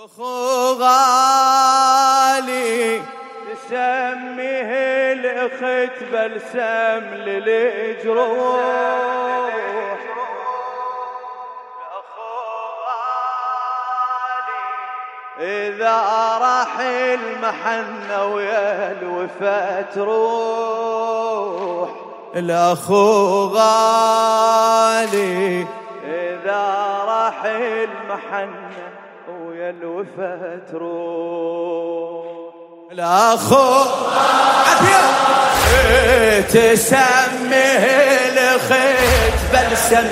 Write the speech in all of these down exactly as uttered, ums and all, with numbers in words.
اخو غالي تسميه الاخت بلسم للجروح. اخو غالي اذا راح المحنة ويا الوفا تروح. الاخو غالي اذا راح المحنة ويا الوفا تروح. الاخو تسميه الاخت بلسم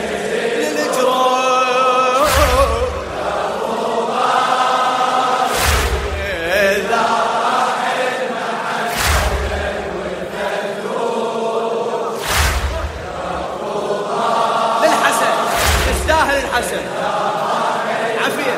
للجروح. اذا راح المحنة ويا الوفا تروح. للحسن يستاهل الحسن عافية.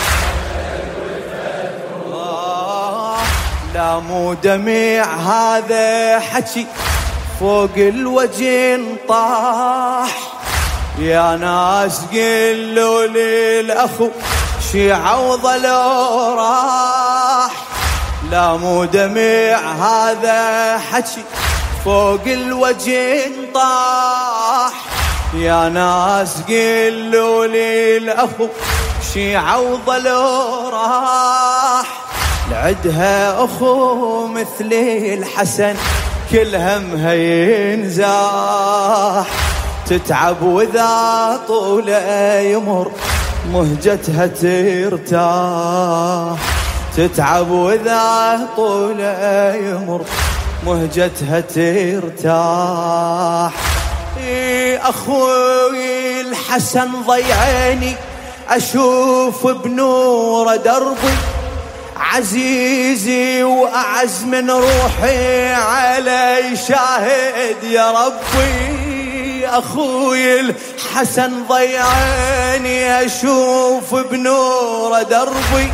لا مو دميع هذا حكي فوق الوجه انطاح. يا ناس قلوا للأخو شي عوض لو راح. لا مو دميع هذا حكي فوق الوجه انطاح. يا ناس قلوا للأخو شي عوض لو راح. لعدها أخو مثل الحسن كل همها ينزاح. تتعب وإذا طول يمر مهجتها ترتاح. تتعب وإذا طول يمر مهجتها ترتاح. أخوي الحسن ضيعني أشوف بنور دربي. عزيزي وأعز من روحي علي شاهد يا ربي. أخوي الحسن ضيعني أشوف بنور دربي.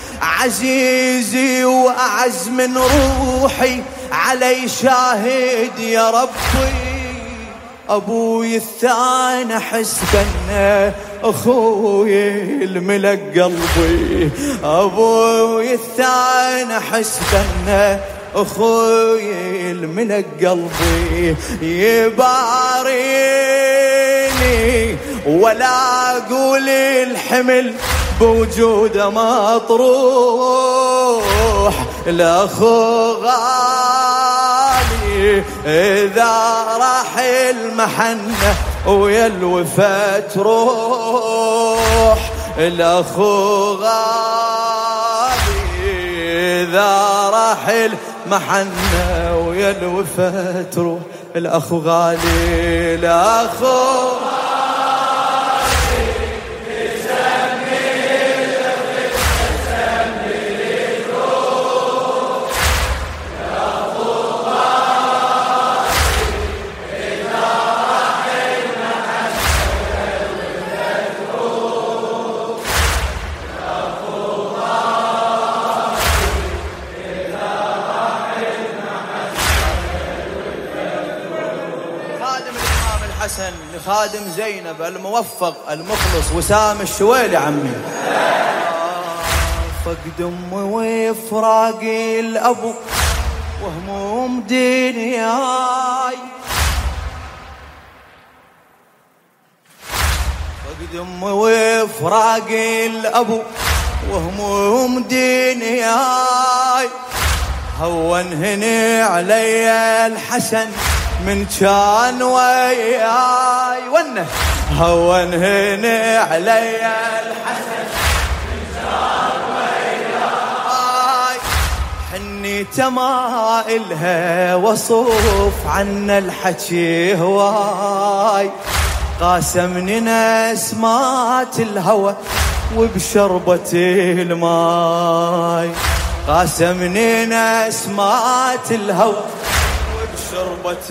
عزيزي وأعز من روحي علي شاهد يا ربي. أبوي الثاني أحس بأنه أخوي الملك قلبي. أبوي الثاني أحس بأنه أخوي الملك قلبي. يباريني ولا أقول الحمل بوجوده مطروح. الأخو غالي إذا راح المحنة ويا الوفا تروح. الأخو غالي إذا راح المحنة ويا الوفا تروح. الأخو غالي الأخو حسن لخادم زينب الموفق المخلص وسام الشويلي عمي. فقد امي وفراقي الابو وهموم دنياي. فقد امي وفراقي الابو وهموم دنياي. هون هني علي الحسن من كان وياي. ونه هون هني علي الحسن من كان وياي. حني تمائلها وصوف عنا الحكي هواي. قاسمني نسمات الهوى وبشربة الماي. قاسمني نسمات الهوى شربة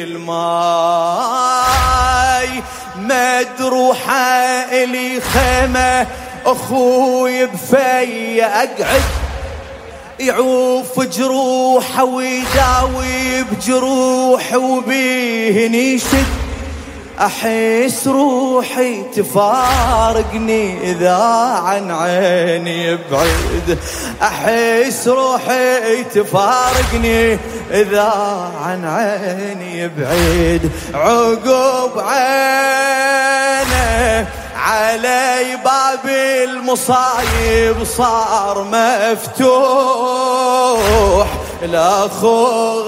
الماي. مدروحة إلي خيمة أخوي بفي أقعد. يعوف جروحه ويداوي بجروح وبيه نيشد. أحس روحي تفارقني إذا عن عيني يبعد، أحس روحي تفارقني إذا عن عيني يبعد. عقب عينه علي باب المصايب صار مفتوح، الأخو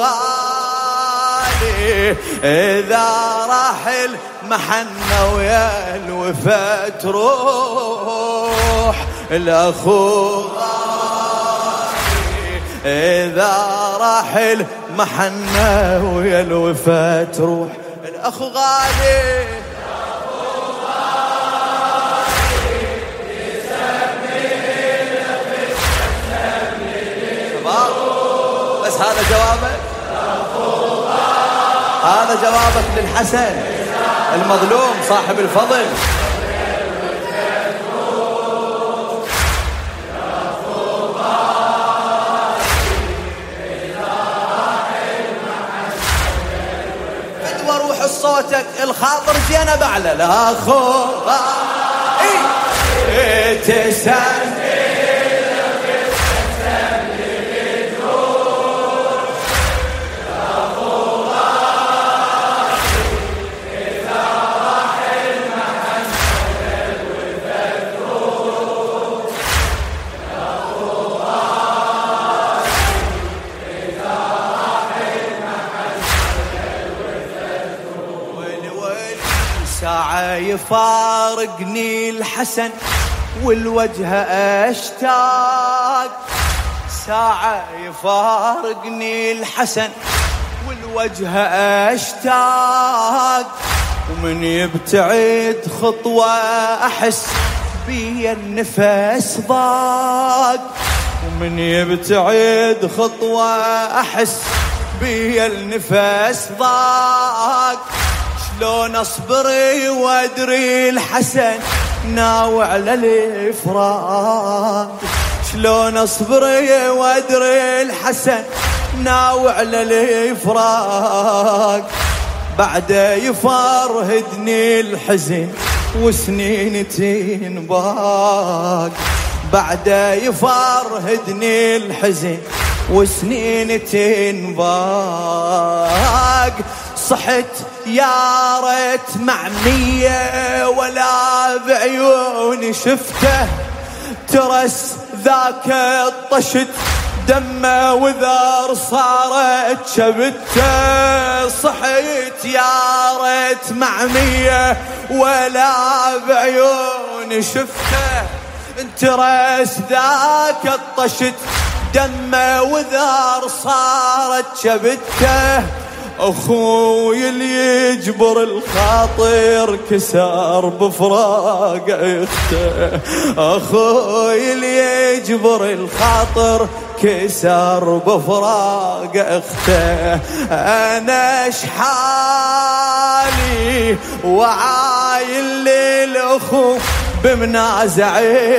غالي إذا راح المحنة ويا الوفا تروح، الأخو غالي إذا راح المحنة ويا الوفا تروح، الأخو غالي بس هذا جوابك، هذا جوابك للحسن المظلوم صاحب الفضل. فدوى روح صوتك الخاطر زينب أعلى، لا خوف إيه تسأل ساعة يفارقني الحسن والوجه أشتاق، ساعة يفارقني الحسن والوجه أشتاق، ومن يبتعد خطوة أحس بي النفس ضاق، ومن يبتعد خطوة أحس بي النفس ضاق. شلون اصبر وادري الحسن ناوي على الافراق، شلون اصبر وادري الحسن ناوي على الافراق، بعده يفرهدني الحزن وسنين تنباق، بعده يفرهدني الحزن وسنين تنباق. صحت يا ريت معمية ولا بعيوني شفته، ترس ذاك الطشت دمه وذار صارت شبته. صحيت يا ريت معمية ولا بعيوني شفته، ترس ذاك الطشت دمه وذار صارت شبته. أخوي اللي يجبر الخاطر كسر بفراق اخته، أخوي اللي يجبر الخاطر كسر بفراق اخته. أنا شحالي وعايل للأخو بمنازع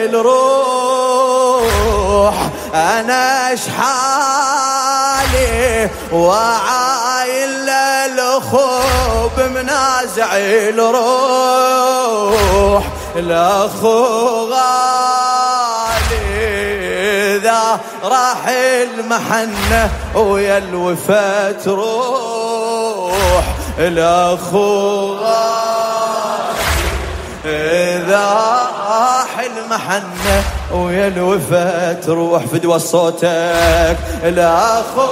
الروح، أنا شحالي وعايل للأخو بمنازع الروح، الأخو غالي إذا راح المحنة ويا الوفا تروح، الأخو غالي إذا راح المحنة ويا الوفا تروح. فدوى صوتك الأخو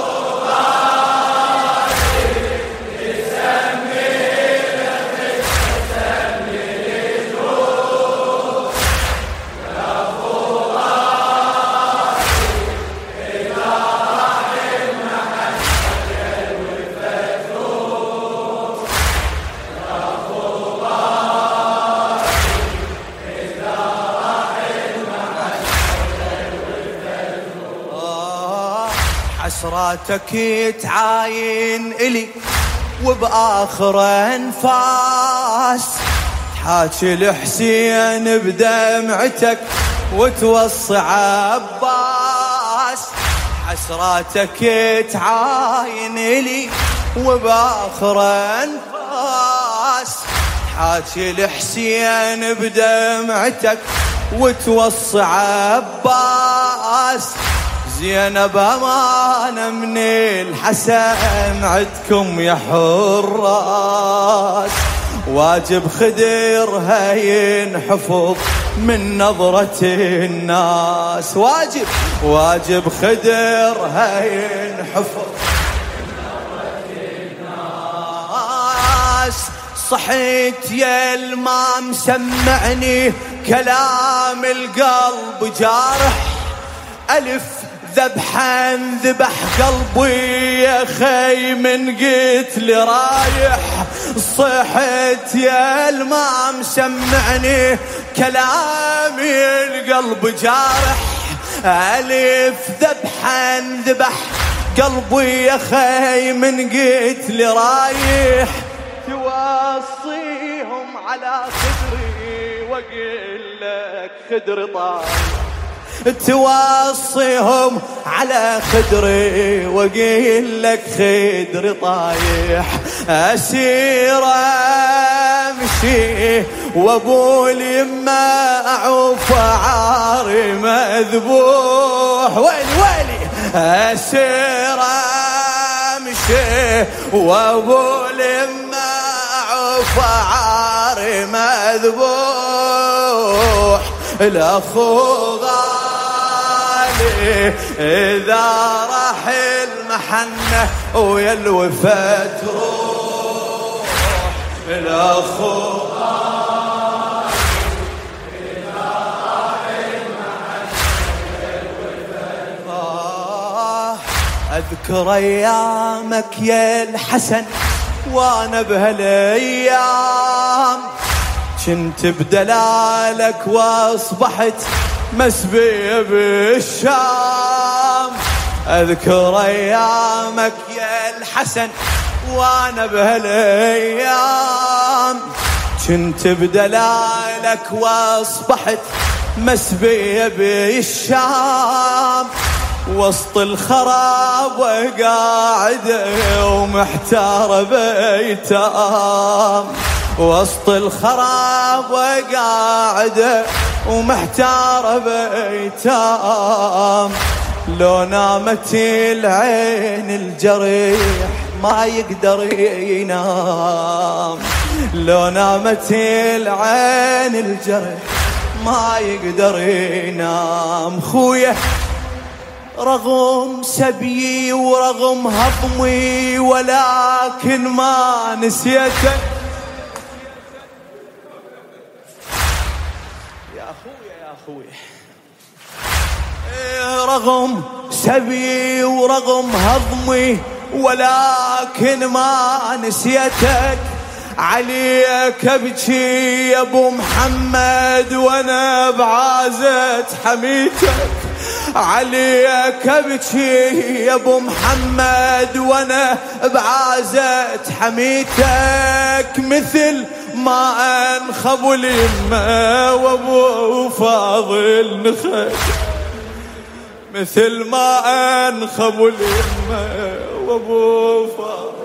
حسراتك تعاين إلي وبآخر أنفاس، تحاكي الحسين بدمعتك وتوصي عباس. حسراتك تعاين إلي وبآخر أنفاس، حاكي الحسين بدمعتك وتوصي عباس زينب أمانة من الحسن عدكم يا حراس واجب خدرها ينحفظ من نظرة الناس واجب واجب خدرها ينحفظ من نظرة الناس صحيت يا المام سمعني كلام القلب جارح ألف ذبحا ذبح قلبي يا خي من قتل رايح صحت يا المام سمعني كلامي القلب جارح ألف ذبحا ذبح قلبي يا خي من قتل رايح توصيهم على خدري واقول لك خدر طايح توصيهم على خدري واقول لك خدر طايح اسير امشي وابو اليمه اعوف عاري مذبوح ويلي ويلي اسير امشي وابو اليمه اعوف عاري مذبوح الاخو إذا راح المحنة ويا الوفاة تروح الأخو إذا راح المحنة ويا الوفاة تروح أذكر أيامك يا الحسن وأنا بهالأيام كنت بدلالك واصبحت مسبي بالشام أذكر أيامك يا الحسن وأنا بهالأيام كنت بدلالك واصبحت مسبي بالشام وسط الخراب وقاعدة ومحتار بيتام وسط الخراب وقاعدة ومحتار بيتام لو نامت العين الجريح ما يقدر ينام لو نامت العين الجريح ما يقدر ينام خويا رغم سبيي ورغم هضمي ولكن ما نسيتك يا أخويا يا أخويا رغم سبيي ورغم هضمي ولكن ما نسيتك عليك ابكي يا ابو محمد وانا بعازة حميتك عليك ابكي يا ابو محمد وانا بعازة حميتك مثل ما انخب اليمه وابو فاضل نخيت مثل ما انخب اليمه وابو فاضل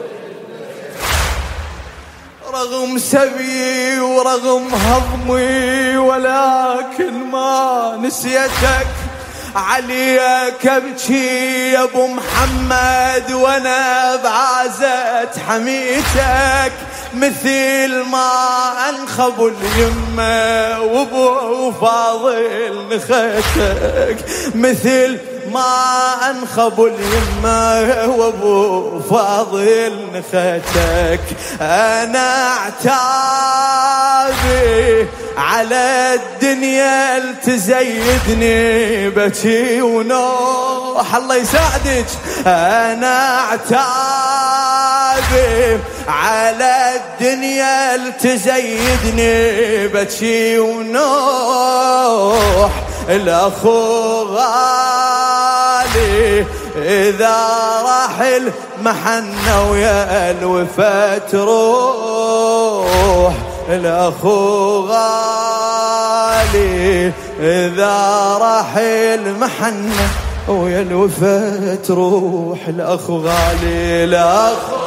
رغم سبي ورغم هضمي ولكن ما نسيتك عليك ابكي يا ابو محمد وانا بعازة حميتك مثل ما انخب اليمه وابو فاضل نخيتك مثل ما انخب اليمه وابو فاضل نخيتك انا عتابي على الدنيا التزيدني بكي ونوح الله يساعدك انا عتابي على الدنيا التزيدني بكي ونوح الاخو غالي اذا راح المحنة ويا الوفاة تروح الاخو غالي اذا راح المحنة ويا الوفاة تروح الاخو غالي الاخو